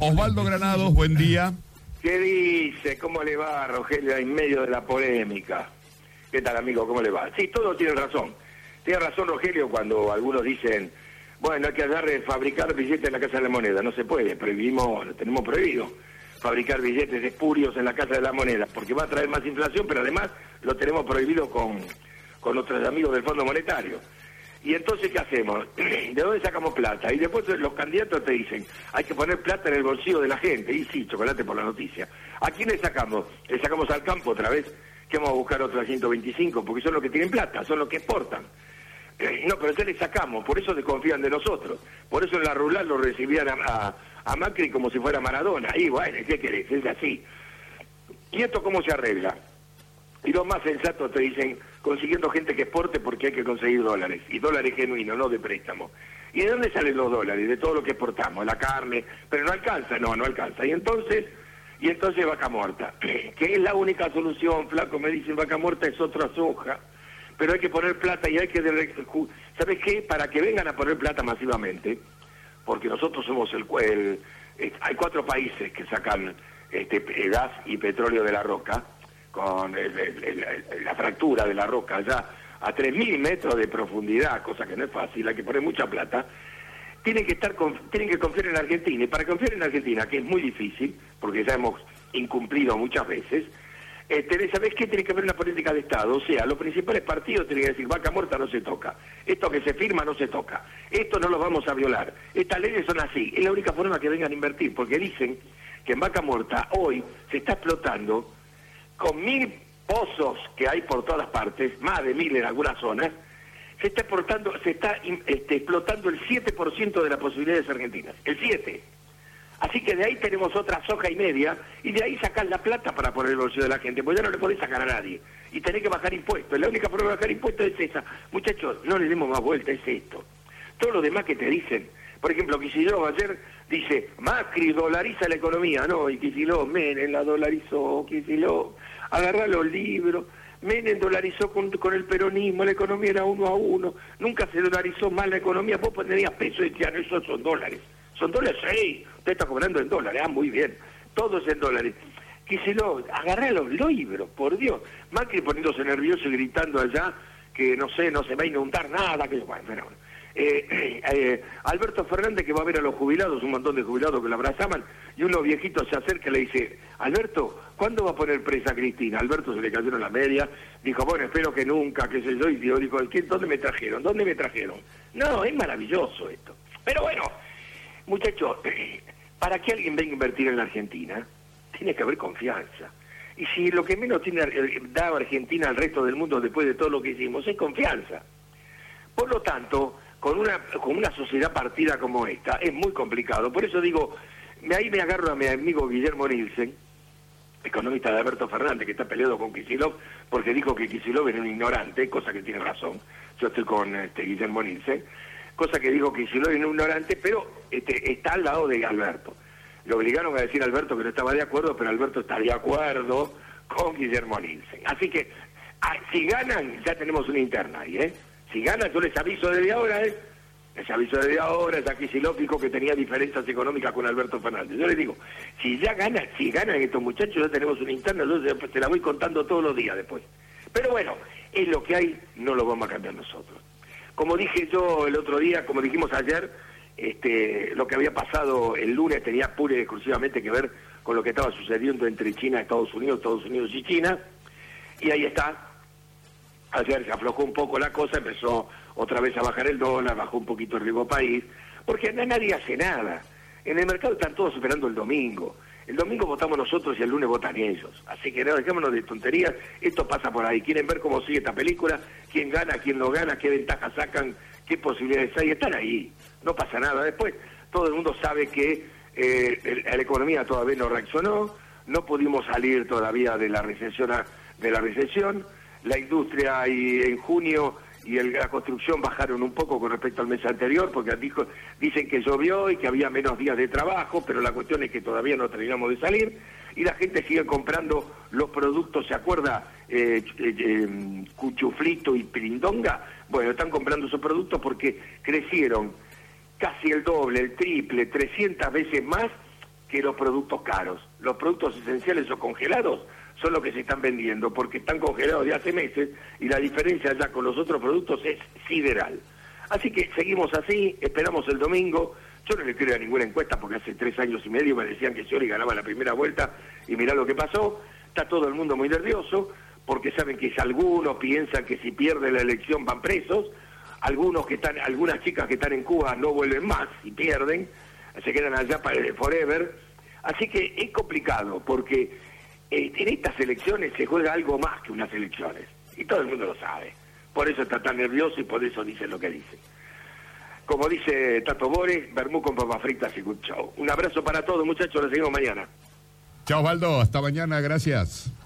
Osvaldo Granados, buen día. ¿Qué dice? ¿Cómo le va, Rogelio, en medio de la polémica? ¿Qué tal, amigo? ¿Cómo le va? Sí, todos tienen razón. Tiene razón, Rogelio, cuando algunos dicen, bueno, hay que fabricar billetes en la Casa de la Moneda. No se puede, lo tenemos prohibido fabricar billetes espurios en la Casa de la Moneda, porque va a traer más inflación, pero además lo tenemos prohibido con nuestros amigos del Fondo Monetario. Y entonces, ¿qué hacemos? ¿De dónde sacamos plata? Y después los candidatos te dicen, hay que poner plata en el bolsillo de la gente. Y sí, chocolate por la noticia. ¿A quién le sacamos? Le sacamos al campo otra vez, que vamos a buscar otros 125, porque son los que tienen plata, son los que exportan. No, pero ya le sacamos, por eso desconfían de nosotros. Por eso en la rural lo recibían a Macri como si fuera Maradona. Y bueno, ¿qué querés? Es así. ¿Y esto cómo se arregla? Y los más sensatos te dicen, consiguiendo gente que exporte porque hay que conseguir dólares. Y dólares genuinos, no de préstamo. ¿Y de dónde salen los dólares? De todo lo que exportamos, la carne. Pero no alcanza, no alcanza. Y entonces Vaca Muerta, que es la única solución, flaco, me dicen, Vaca Muerta es otra soja. Pero hay que poner plata y hay que... ¿Sabes qué? Para que vengan a poner plata masivamente, porque nosotros somos hay 4 países que sacan gas y petróleo de la roca, con la fractura de la roca allá a 3.000 metros de profundidad, cosa que no es fácil, hay que poner mucha plata. Tienen que confiar en Argentina, y para confiar en Argentina, que es muy difícil, porque ya hemos incumplido muchas veces, ¿sabés qué? Tiene que haber una política de Estado, o sea, los principales partidos tienen que decir, Vaca Muerta no se toca, esto que se firma no se toca, esto no lo vamos a violar, estas leyes son así, es la única forma que vengan a invertir, porque dicen que en Vaca Muerta hoy se está explotando con 1.000 pozos que hay por todas partes, más de 1.000 en algunas zonas, se está explotando el 7% de las posibilidades argentinas, el 7%. Así que de ahí tenemos otra soja y media, y de ahí sacar la plata para poner el bolsillo de la gente, porque ya no le podés sacar a nadie, y tenés que bajar impuestos. La única forma de bajar impuestos es esa. Muchachos, no le demos más vuelta, es esto. Todo lo demás que te dicen, por ejemplo, Kicillof ayer dice, Macri dolariza la economía, no, y Kicillof, Menem la dolarizó, Kicillof, agarrá los libros, Menem dolarizó con el peronismo, la economía era 1 a 1, nunca se dolarizó más la economía, vos tenías pesos y decían, eso son dólares. ¿Son dólares? Sí, usted está cobrando en dólares, muy bien, todo es en dólares. Kicillof, agarrá los libros, por Dios. Macri poniéndose nervioso y gritando allá que no se va a inundar nada, que bueno, pero... Alberto Fernández, que va a ver a los jubilados, un montón de jubilados que lo abrazaban, y uno viejito se acerca y le dice, Alberto, ¿cuándo va a poner presa a Cristina? Alberto se le cayeron la media, dijo, bueno, espero que nunca, qué sé yo, y dijo, ¿dónde me trajeron? ¿Dónde me trajeron? No, es maravilloso esto. Pero bueno, muchachos, para que alguien venga a invertir en la Argentina, tiene que haber confianza. Y si lo que menos da Argentina al resto del mundo después de todo lo que hicimos es confianza. Por lo tanto, con una sociedad partida como esta, es muy complicado. Por eso digo, ahí me agarro a mi amigo Guillermo Nielsen, economista de Alberto Fernández, que está peleado con Kicillof, porque dijo que Kicillof era un ignorante, cosa que tiene razón. Yo estoy con Guillermo Nielsen, cosa que dijo que Kicillof era un ignorante, pero está al lado de Alberto. Le obligaron a decir a Alberto que no estaba de acuerdo, pero Alberto está de acuerdo con Guillermo Nielsen. Así que, si ganan, ya tenemos una interna ahí, ¿eh? Si gana, yo les aviso desde ahora, ya Kicillof dijo que tenía diferencias económicas con Alberto Fernández. Yo les digo, si ganan estos muchachos, ya tenemos una interna, yo se la voy contando todos los días después. Pero bueno, es lo que hay, no lo vamos a cambiar nosotros. Como dije yo el otro día, como dijimos ayer, lo que había pasado el lunes tenía pura y exclusivamente que ver con lo que estaba sucediendo entre China y Estados Unidos y China, y ahí está. Ayer se aflojó un poco la cosa, empezó otra vez a bajar el dólar, bajó un poquito el riesgo país, porque nadie hace nada. En el mercado están todos esperando el domingo. El domingo votamos nosotros y el lunes votan ellos. Así que no, dejémonos de tonterías, esto pasa por ahí. Quieren ver cómo sigue esta película, quién gana, quién no gana, qué ventajas sacan, qué posibilidades hay, están ahí. No pasa nada. Después, todo el mundo sabe que la economía todavía no reaccionó, no pudimos salir todavía de la recesión. La industria en junio y la construcción bajaron un poco con respecto al mes anterior, porque dicen que llovió y que había menos días de trabajo, pero la cuestión es que todavía no terminamos de salir, y la gente sigue comprando los productos, ¿se acuerda? Cuchuflito y pirindonga, bueno, están comprando esos productos porque crecieron casi el doble, el triple, 300 veces más que los productos caros. Los productos esenciales o congelados son los que se están vendiendo, porque están congelados de hace meses y la diferencia ya con los otros productos es sideral. Así que seguimos así, esperamos el domingo. Yo no le creo a ninguna encuesta porque hace 3 años y medio me decían que Scioli ganaba la primera vuelta y mirá lo que pasó. Está todo el mundo muy nervioso porque saben que algunos piensan que si pierde la elección van presos, algunas chicas que están en Cuba no vuelven más y pierden, se quedan allá para forever. Así que es complicado porque en estas elecciones se juega algo más que unas elecciones y todo el mundo lo sabe. Por eso está tan nervioso y por eso dicen lo que dicen. Como dice Tato Bores, vermú con papas fritas y good show. Un abrazo para todos, muchachos, nos seguimos mañana. Chao, Osvaldo, hasta mañana, gracias.